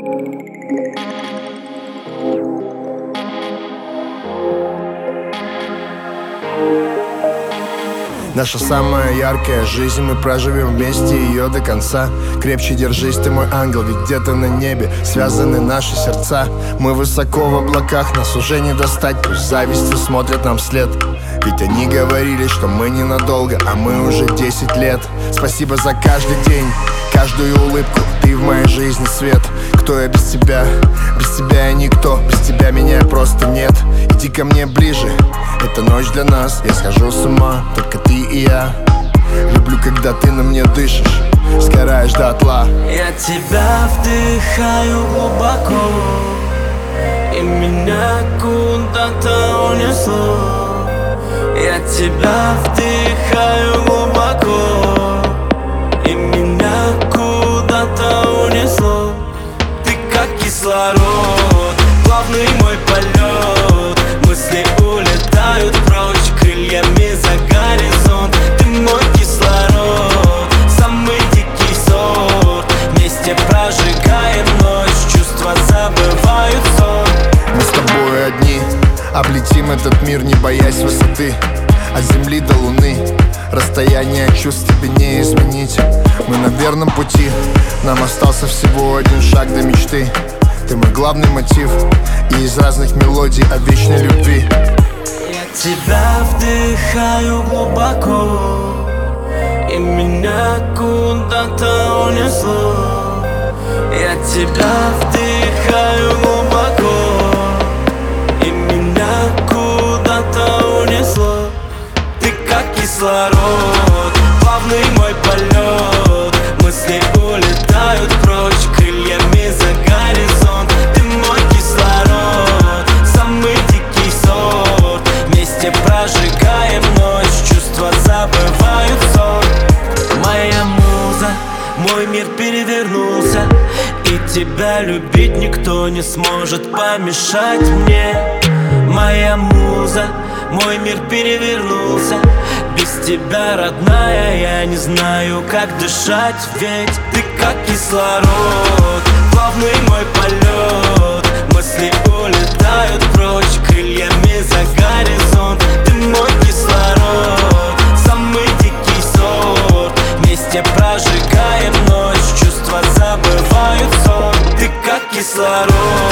Наша самая яркая жизнь, мы проживем вместе ее до конца. Крепче держись, ты мой ангел, ведь где-то на небе связаны наши сердца. Мы высоко в облаках, нас уже не достать, пусть завистью смотрят нам вслед. Ведь они говорили, что мы ненадолго, а мы уже 10 лет. Спасибо за каждый день, каждую улыбку, ты в моей жизни свет. Кто я без тебя? Без тебя я никто, без тебя меня просто нет. Иди ко мне ближе, это ночь для нас, я схожу с ума, только ты и я. Люблю, когда ты на мне дышишь, сгораешь дотла. Я тебя вдыхаю глубоко, и меня куда-то унесло. Я тебя вдыхаю глубоко, и меня куда-то унесло. Ты как кислород, плавный мой полет. Мысли улетают прочь крыльями за горизонт. Ты мой кислород, самый дикий сорт. Вместе прожигаем ночь, чувства забывают сон. Мы с тобой одни, облетим этот мир, не боясь высоты. От земли до луны расстояние чувств тебе не изменить. Мы на верном пути, нам остался всего один шаг до мечты. Ты мой главный мотив, и из разных мелодий о вечной любви. Я тебя вдыхаю глубоко, и меня куда-то унесло. Я тебя вдыхаю глубоко, и меня куда-то унесло. Ты как кислород, плавный мой полет. Мысли улетают прочь крыльями за горизонт. Ты мой кислород, самый дикий сорт. Вместе прожигаем ночь, чувства забывают сон. Моя муза, мой мир перевернулся, и тебя любить никто не сможет помешать мне. Моя муза, мой мир перевернулся. Без тебя, родная, я не знаю, как дышать. Ведь ты как кислород, плавный мой полет. Мысли улетают прочь крыльями за горизонт. Ты мой кислород, самый дикий сорт. Вместе прожигаем ночь, чувства забывают сон. Ты как кислород.